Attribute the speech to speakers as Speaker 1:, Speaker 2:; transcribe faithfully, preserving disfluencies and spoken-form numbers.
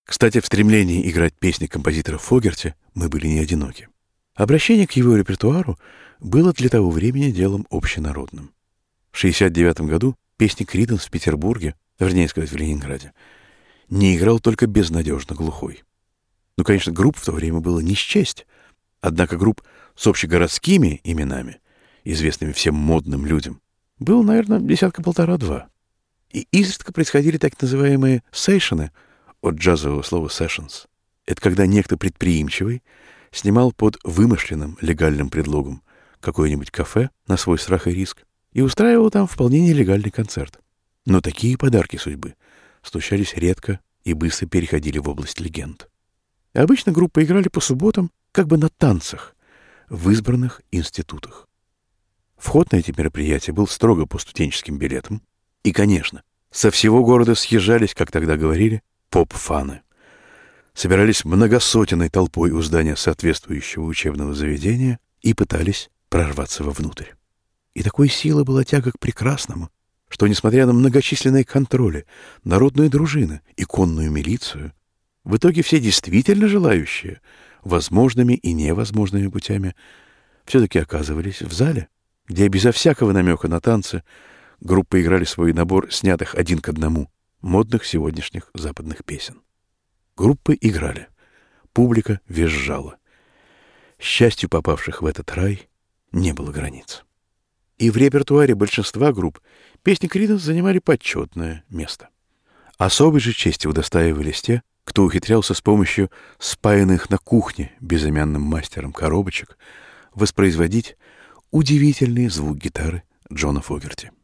Speaker 1: Кстати, в стремлении играть песни композитора Фогерти мы были не одиноки. Обращение к его репертуару было для того времени делом общенародным. В шестьдесят девятом году песни Криденс в Петербурге, вернее сказать, в Ленинграде, не играл только безнадежно глухой. Ну, конечно, групп в то время было не счесть. Однако групп с общегородскими именами, известными всем модным людям, было, наверное, десятка-полтора-два. И изредка происходили так называемые сейшены, от джазового слова sessions. Это когда некто предприимчивый снимал под вымышленным легальным предлогом какое-нибудь кафе на свой страх и риск и устраивал там вполне нелегальный концерт. Но такие подарки судьбы случались редко и быстро переходили в область легенд. И обычно группы играли по субботам как бы на танцах в избранных институтах. Вход на эти мероприятия был строго по студенческим билетам. И, конечно, со всего города съезжались, как тогда говорили, поп-фаны. Собирались многосотенной толпой у здания соответствующего учебного заведения и пытались прорваться вовнутрь. И такой силой была тяга к прекрасному, что, несмотря на многочисленные контроли, народную дружину и конную милицию, в итоге все действительно желающие, возможными и невозможными путями, все-таки оказывались в зале, где безо всякого намека на танцы группы играли свой набор снятых один к одному модных сегодняшних западных песен. Группы играли, публика визжала. Счастью попавших в этот рай не было границ. И в репертуаре большинства групп песни Криденс занимали почетное место. Особой же чести удостаивались те, кто ухитрялся с помощью спаянных на кухне безымянным мастером коробочек воспроизводить удивительный звук гитары Джона Фогерти.